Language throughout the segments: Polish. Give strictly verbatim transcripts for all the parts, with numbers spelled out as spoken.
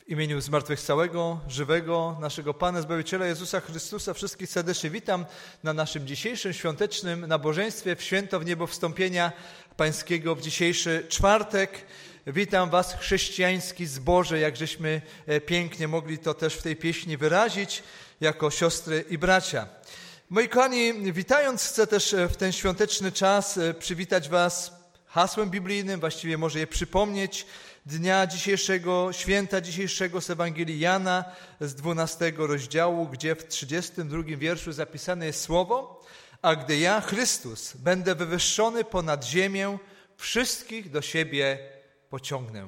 W imieniu zmartwychwstałego, żywego, naszego Pana Zbawiciela Jezusa Chrystusa wszystkich serdecznie witam na naszym dzisiejszym świątecznym nabożeństwie w święto w niebo wstąpienia Pańskiego w dzisiejszy czwartek. Witam Was, chrześcijański zborze, jak żeśmy pięknie mogli to też w tej pieśni wyrazić, jako siostry i bracia. Moi kochani, witając, chcę też w ten świąteczny czas przywitać Was hasłem biblijnym, właściwie może je przypomnieć, dnia dzisiejszego, święta dzisiejszego z Ewangelii Jana z dwunastego rozdziału, gdzie w trzydziestym drugim wierszu zapisane jest słowo: a gdy ja, Chrystus, będę wywyższony ponad ziemię, wszystkich do siebie pociągnę.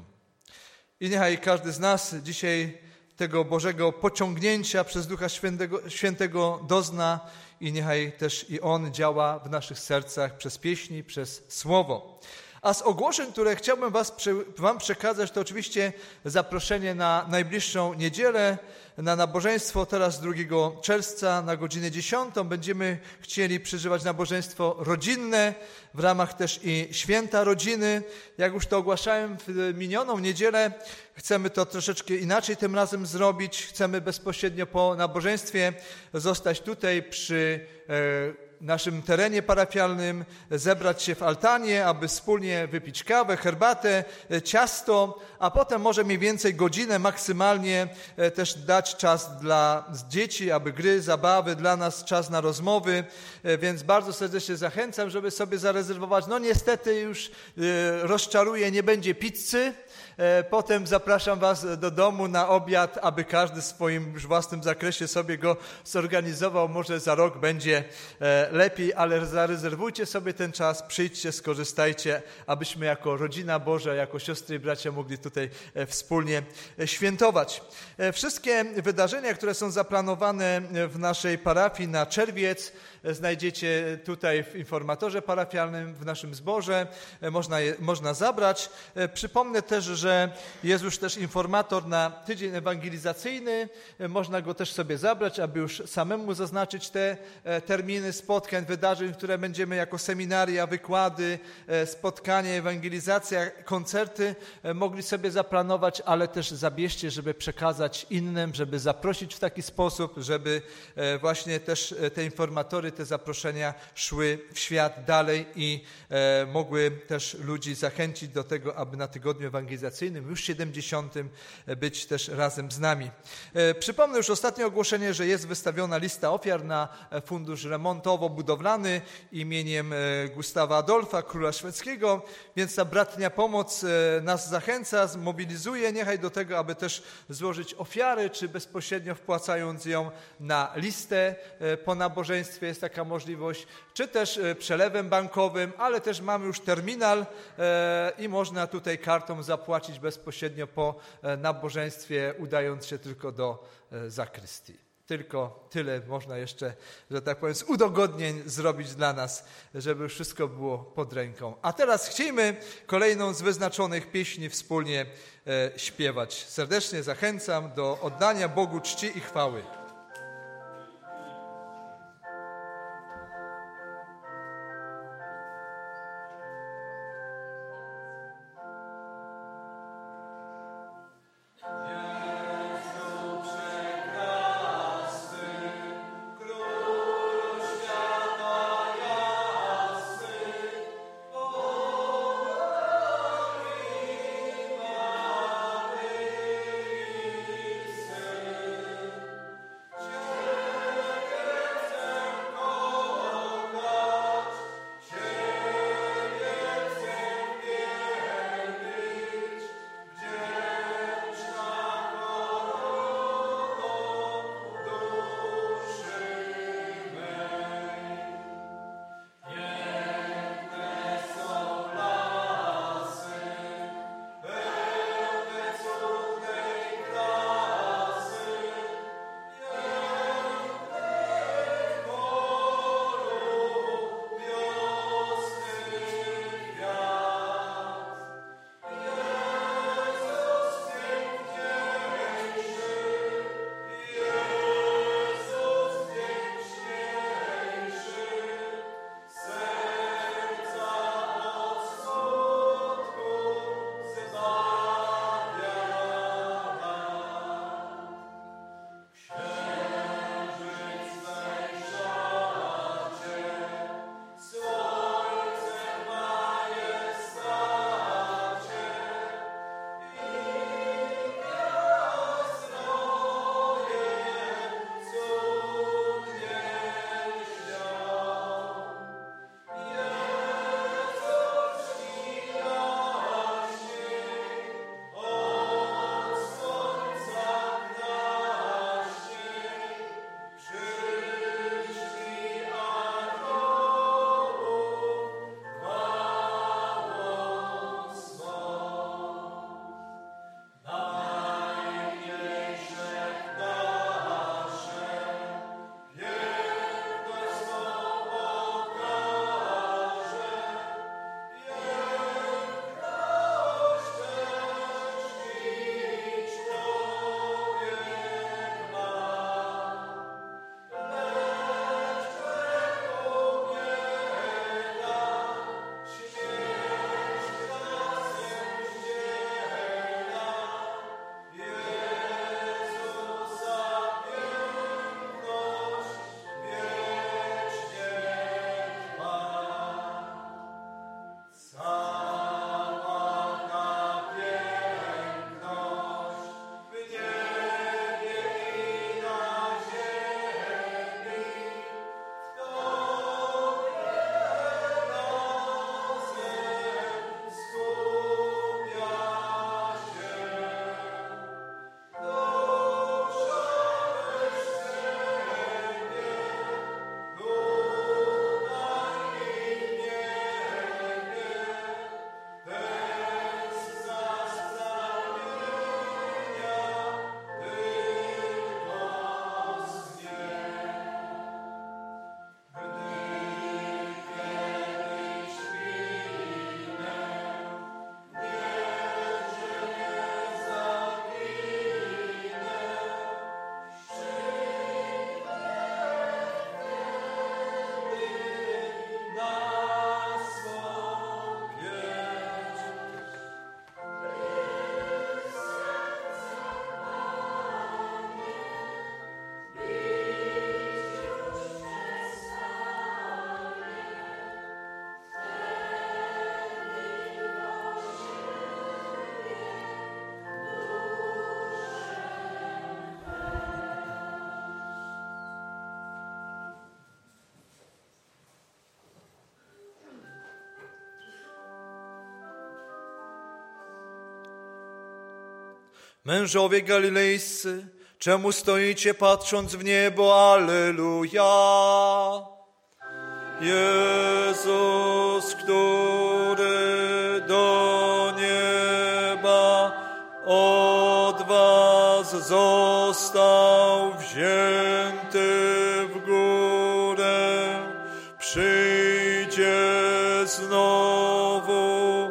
I niechaj każdy z nas dzisiaj tego Bożego pociągnięcia przez Ducha Świętego, Świętego dozna i niechaj też i On działa w naszych sercach przez pieśni, przez słowo. A z ogłoszeń, które chciałbym was, Wam przekazać, to oczywiście zaproszenie na najbliższą niedzielę, na nabożeństwo teraz drugiego czerwca na godzinę dziesiątą. Będziemy chcieli przeżywać nabożeństwo rodzinne, w ramach też i święta rodziny. Jak już to ogłaszałem w minioną niedzielę, chcemy to troszeczkę inaczej tym razem zrobić. Chcemy bezpośrednio po nabożeństwie zostać tutaj przy e, naszym terenie parafialnym, zebrać się w altanie, aby wspólnie wypić kawę, herbatę, ciasto, a potem może mniej więcej godzinę maksymalnie też dać czas dla dzieci, aby gry, zabawy, dla nas czas na rozmowy, więc bardzo serdecznie zachęcam, żeby sobie zarezerwować. No niestety już rozczaruję, nie będzie pizzy. Potem zapraszam Was do domu na obiad, aby każdy w swoim już własnym zakresie sobie go zorganizował. Może za rok będzie lepiej, ale zarezerwujcie sobie ten czas, przyjdźcie, skorzystajcie, abyśmy jako rodzina Boża, jako siostry i bracia mogli tutaj wspólnie świętować. Wszystkie wydarzenia, które są zaplanowane w naszej parafii na czerwiec, znajdziecie tutaj w informatorze parafialnym, w naszym zborze. Można, je, można zabrać. Przypomnę też, że jest już też informator na tydzień ewangelizacyjny. Można go też sobie zabrać, aby już samemu zaznaczyć te terminy spotkań, wydarzeń, które będziemy jako seminaria, wykłady, spotkania, ewangelizacja, koncerty mogli sobie zaplanować, ale też zabierzcie, żeby przekazać innym, żeby zaprosić w taki sposób, żeby właśnie też te informatory, te zaproszenia szły w świat dalej i e, mogły też ludzi zachęcić do tego, aby na tygodniu ewangelizacyjnym, już siedemdziesiątym, być też razem z nami. E, przypomnę już ostatnie ogłoszenie, że jest wystawiona lista ofiar na fundusz remontowo-budowlany imieniem e, Gustawa Adolfa, króla szwedzkiego, więc ta bratnia pomoc e, nas zachęca, zmobilizuje, niechaj do tego, aby też złożyć ofiary, czy bezpośrednio wpłacając ją na listę e, po nabożeństwie. Jest taka możliwość, czy też przelewem bankowym, ale też mamy już terminal e, i można tutaj kartą zapłacić bezpośrednio po nabożeństwie, udając się tylko do e, zakrystii. Tylko tyle można jeszcze, że tak powiem, z udogodnień zrobić dla nas, żeby wszystko było pod ręką. A teraz chcielibyśmy kolejną z wyznaczonych pieśni wspólnie e, śpiewać. Serdecznie zachęcam do oddania Bogu czci i chwały. Mężowie galilejscy, czemu stoicie patrząc w niebo? Alleluja! Jezus, który do nieba od was został wzięty w górę, przyjdzie znowu.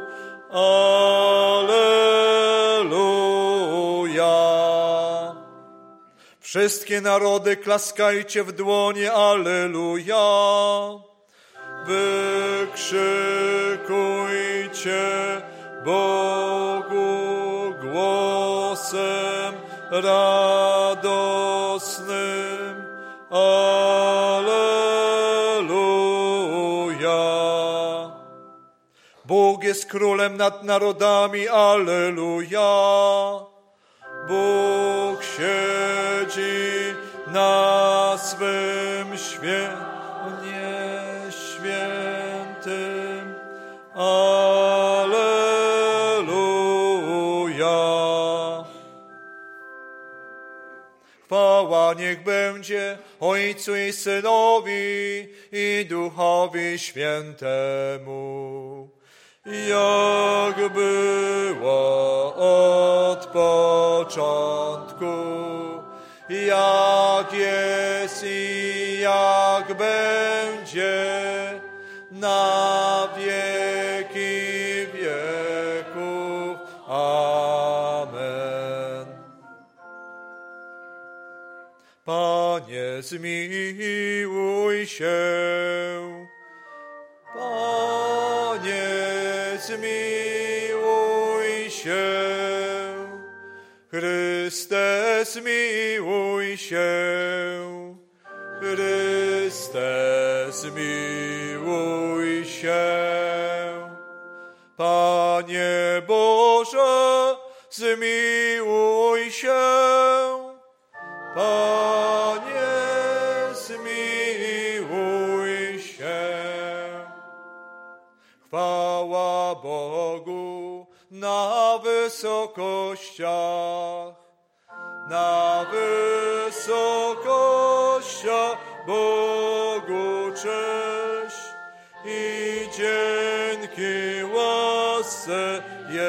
Alleluja! Wszystkie narody klaskajcie w dłonie. Alleluja! Wykrzykujcie Bogu głosem radosnym. Alleluja! Bóg jest królem nad narodami. Alleluja! Bóg siedzi na swym świętym świętym. Alleluja! Chwała niech będzie Ojcu i Synowi i Duchowi Świętemu, jak było od początku, jak jest i jak będzie, na wieki wieków. Amen. Panie, zmiłuj się. Panie, zmiłuj się. Chryste, zmiłuj się. Chryste, zmiłuj się. Panie Boże, zmiłuj się. Panie, zmiłuj się. Chwała Bogu na wysokościach, na wysokościach Bogu cześć i dzięki łasce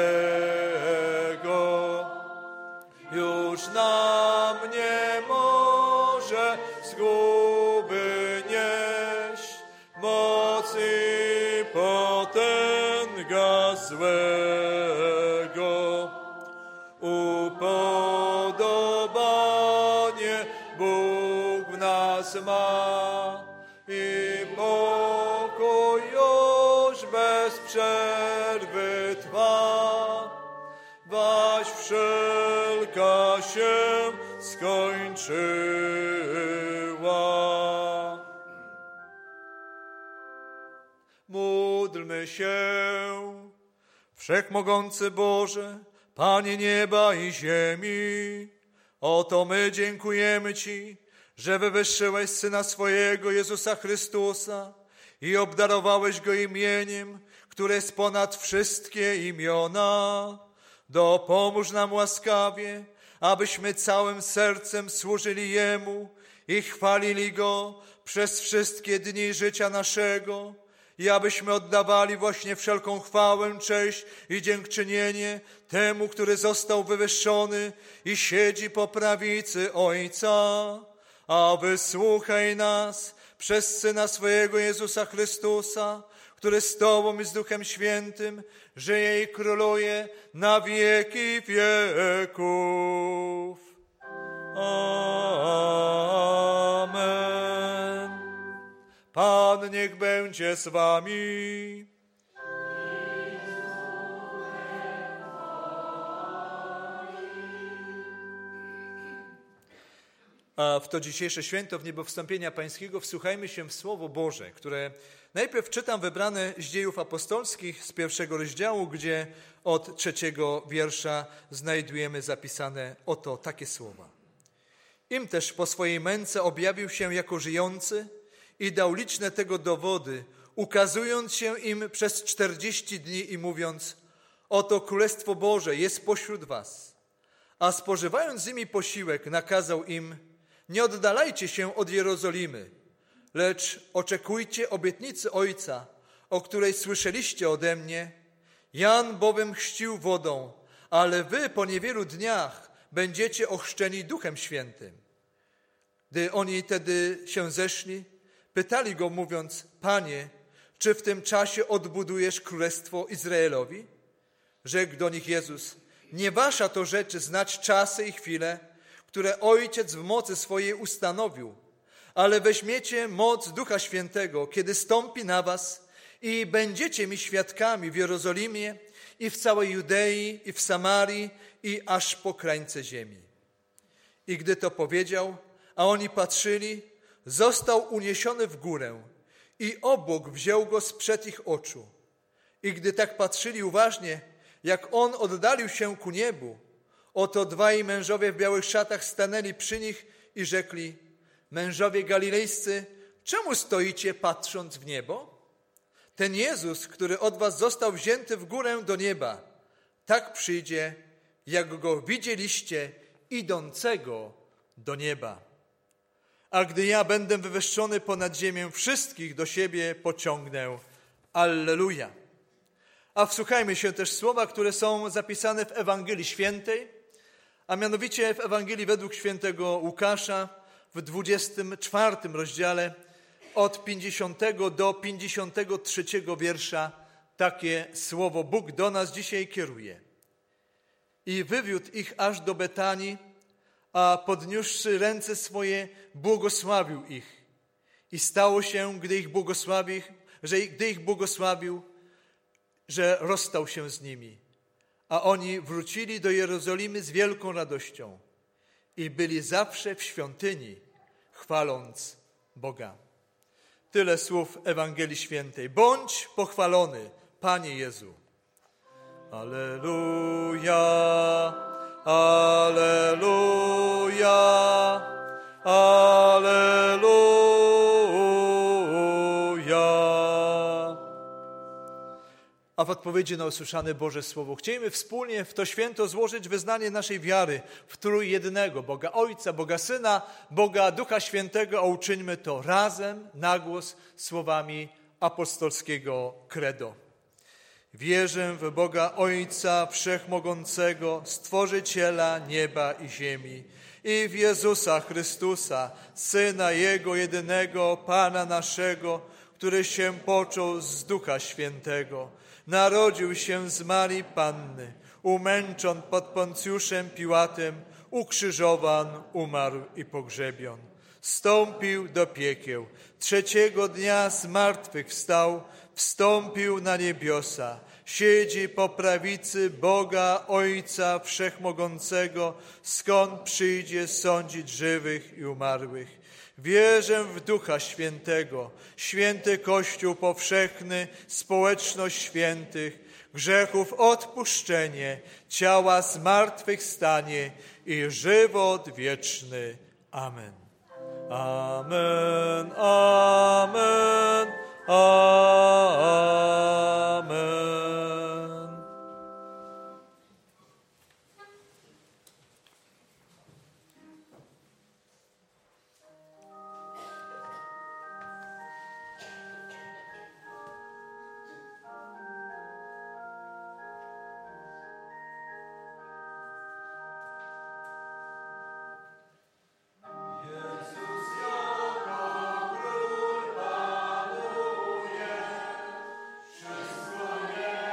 Jego. Już nam nie może zguby nieść, moc i potęga złego. Upodobanie Bóg w nas ma i pokój już bez przerwy trwa, waś wszelka się skończyła. Módlmy się. Wszechmogący Boże, Panie nieba i ziemi, oto my dziękujemy Ci, że wywyższyłeś Syna swojego, Jezusa Chrystusa, i obdarowałeś Go imieniem, które jest ponad wszystkie imiona. Dopomóż nam łaskawie, abyśmy całym sercem służyli Jemu i chwalili Go przez wszystkie dni życia naszego, i abyśmy oddawali właśnie wszelką chwałę, cześć i dziękczynienie temu, który został wywyższony i siedzi po prawicy Ojca. A wysłuchaj nas przez Syna swojego Jezusa Chrystusa, który z Tobą i z Duchem Świętym żyje i króluje na wieki wieków. Amen. Pan niech będzie z wami. A w to dzisiejsze święto w niebo wstąpienia Pańskiego wsłuchajmy się w Słowo Boże, które najpierw czytam wybrane z Dziejów Apostolskich z pierwszego rozdziału, gdzie od trzeciego wiersza znajdujemy zapisane oto takie słowa. Im też po swojej męce objawił się jako żyjący i dał liczne tego dowody, ukazując się im przez czterdzieści dni i mówiąc: oto Królestwo Boże jest pośród was. A spożywając z nimi posiłek, nakazał im: nie oddalajcie się od Jerozolimy, lecz oczekujcie obietnicy Ojca, o której słyszeliście ode mnie. Jan bowiem chrzcił wodą, ale wy po niewielu dniach będziecie ochrzczeni Duchem Świętym. Gdy oni tedy się zeszli, pytali go, mówiąc: Panie, czy w tym czasie odbudujesz królestwo Izraelowi? Rzekł do nich Jezus: nie wasza to rzecz znać czasy i chwile, które Ojciec w mocy swojej ustanowił, ale weźmiecie moc Ducha Świętego, kiedy stąpi na was, i będziecie mi świadkami w Jerozolimie i w całej Judei i w Samarii i aż po krańce ziemi. I gdy to powiedział, a oni patrzyli, został uniesiony w górę i obłok wziął go sprzed ich oczu. I gdy tak patrzyli uważnie, jak on oddalił się ku niebu, oto dwaj mężowie w białych szatach stanęli przy nich i rzekli: mężowie galilejscy, czemu stoicie patrząc w niebo? Ten Jezus, który od was został wzięty w górę do nieba, tak przyjdzie, jak go widzieliście idącego do nieba. A gdy ja będę wywyższony ponad ziemię, wszystkich do siebie pociągnę. Alleluja. A wsłuchajmy się też słowa, które są zapisane w Ewangelii Świętej, a mianowicie w Ewangelii według świętego Łukasza w dwudziestym czwartym rozdziale od pięćdziesiątego do pięćdziesiątego trzeciego wiersza takie słowo Bóg do nas dzisiaj kieruje. I wywiódł ich aż do Betanii, a podniósłszy ręce swoje, błogosławił ich. I stało się, gdy ich błogosławił, że gdy ich błogosławił, że rozstał się z nimi. A oni wrócili do Jerozolimy z wielką radością i byli zawsze w świątyni, chwaląc Boga. Tyle słów Ewangelii Świętej. Bądź pochwalony, Panie Jezu. Alleluja, alleluja, alleluja. A w odpowiedzi na usłyszane Boże Słowo chcielibyśmy wspólnie w to święto złożyć wyznanie naszej wiary w trójjednego Boga Ojca, Boga Syna, Boga Ducha Świętego, a uczyńmy to razem, na głos, słowami apostolskiego credo. Wierzę w Boga Ojca Wszechmogącego, Stworzyciela nieba i ziemi, i w Jezusa Chrystusa, Syna Jego jedynego, Pana naszego, który się począł z Ducha Świętego, narodził się z Marii Panny, umęczon pod Poncjuszem Piłatem, ukrzyżowan, umarł i pogrzebion. Wstąpił do piekieł, trzeciego dnia z martwych wstał, wstąpił na niebiosa, siedzi po prawicy Boga Ojca Wszechmogącego, skąd przyjdzie sądzić żywych i umarłych. Wierzę w Ducha Świętego, święty Kościół powszechny, społeczność świętych, grzechów odpuszczenie, ciała zmartwychwstanie i żywot wieczny. Amen. Amen, amen, amen. Wszystko nie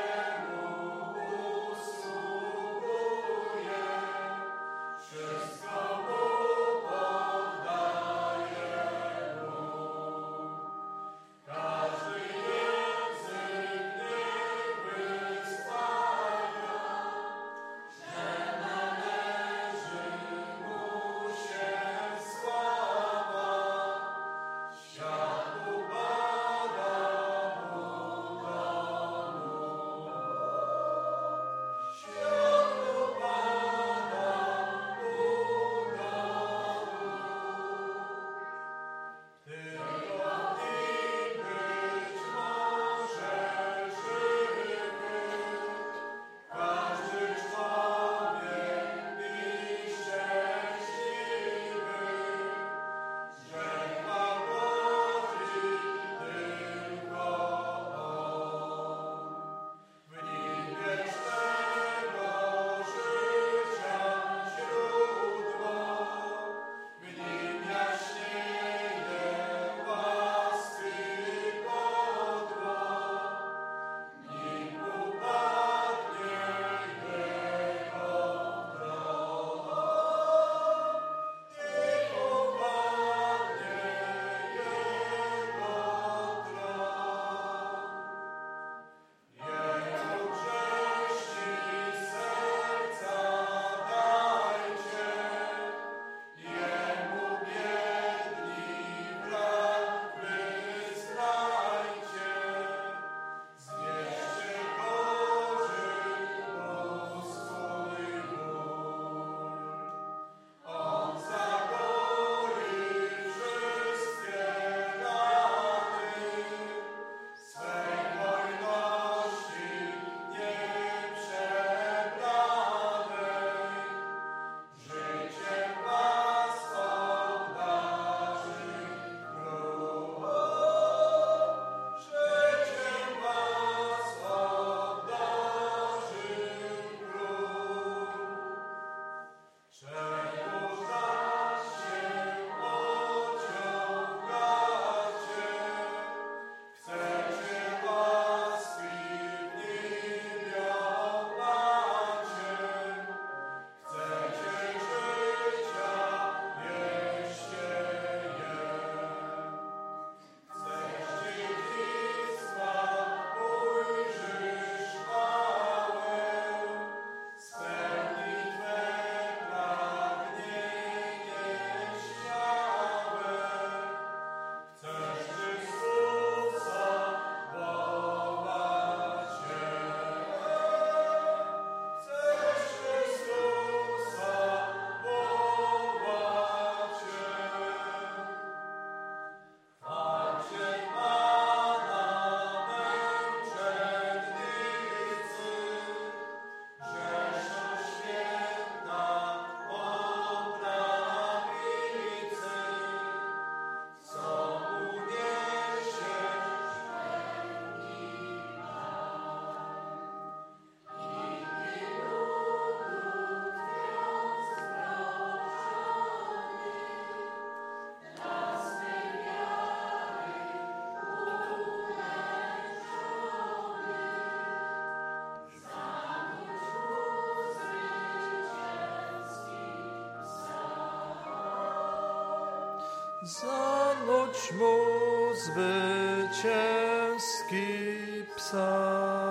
Zanudź mu zwycięski psalm.